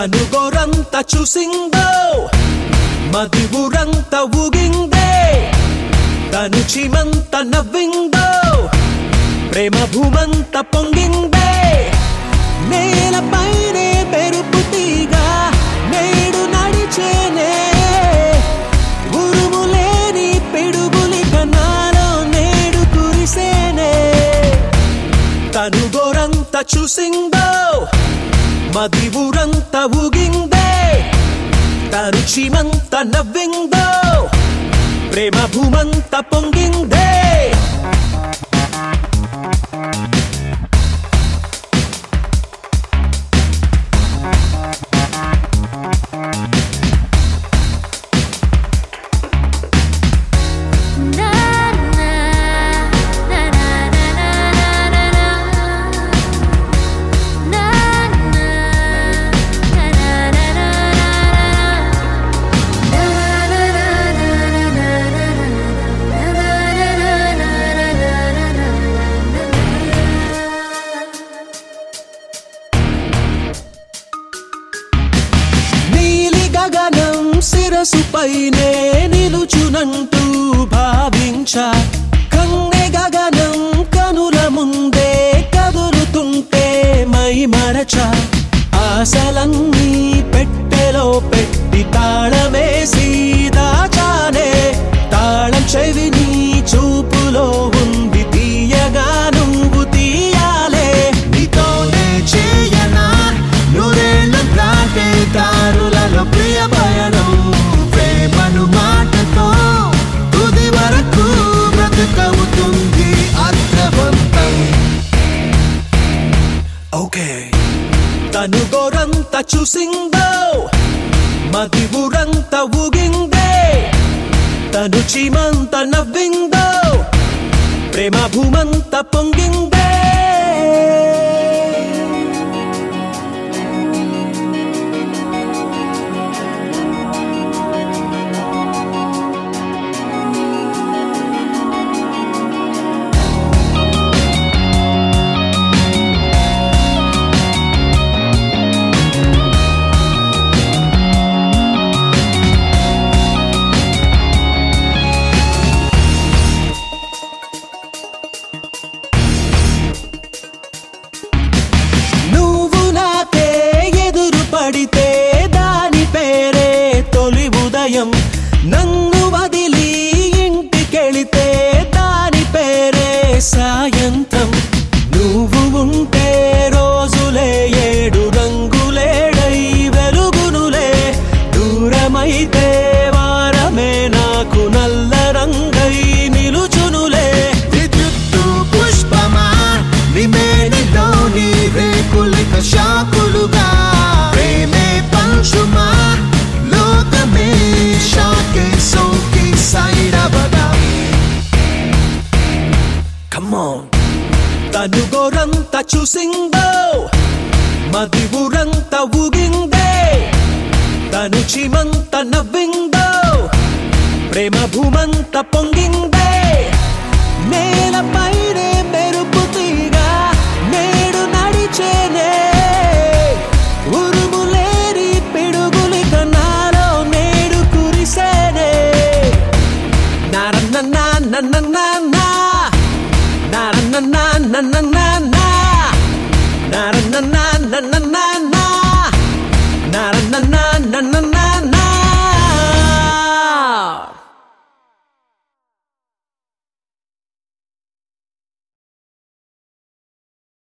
తను గోరంతా చూసిందో మది ఊరంతా ఊగిందే తను చీమంతా నవ్విందో ప్రేమ భూమంతా పొంగిందే నేలపైనే మెరుపు తీగ నేడు నడిచేనే ఉరుములేని పిడుగులి కన్నాలో నేడు కురిసేనే తను గోరంతా చూసిందో మది ఊరంతా ఊగిందే తను చీమంతా నవ్విందో ప్రేమ భూమంతా పొంగిందే గగనం శిరసుపైనే నిలుచునంటూ భావించా కన్నె గగనం కనుల ముందే కదులుతుంటే మై మరచా ఆశలన్నీ పెట్టెలో పెట్టి తాళమేసి దాచానే తాళం చెవిని చూపులో ఉంది తీయగా నువ్వు తీయాలే నీతోనే చేయనా నూరేళ్ళ దాటే దారులలో ప్రియ పయనం ప్రేమను మాటతో తుది వరకు బ్రతుకవుతుంది అర్థవంతం ఓకే తను గోరంతా చూసిందో మది ఊరంతా ఊగిందే తను చీమంతా నవ్విందో ప్రేమ భూమంతా పొంగిందే పడితే దాని పేరే తొలి ఉదయం నన్ను వదిలి ఇంటికెళితే దాని పేరే సాయంత్రం నువ్వు ఉంటే రోజులే ఏడు రంగులేడై వెలుగునులే దూరమైతే వారమే నాకు నల్ల రంగై నిలుచునులే విద్యుత్తు పుష్పమా నిమేనిలోని రేకులిక శాకులుగా Shuma, lokame, shake, soki, saira bada. Come on. Tanu goranta chusindo, madi uranta uginde. Tanu chimanta navvindo, prema bhumanta ponginde. Nela paire merupu teega, nedu nadichene. Na na na na na na na na na na na na na na na na na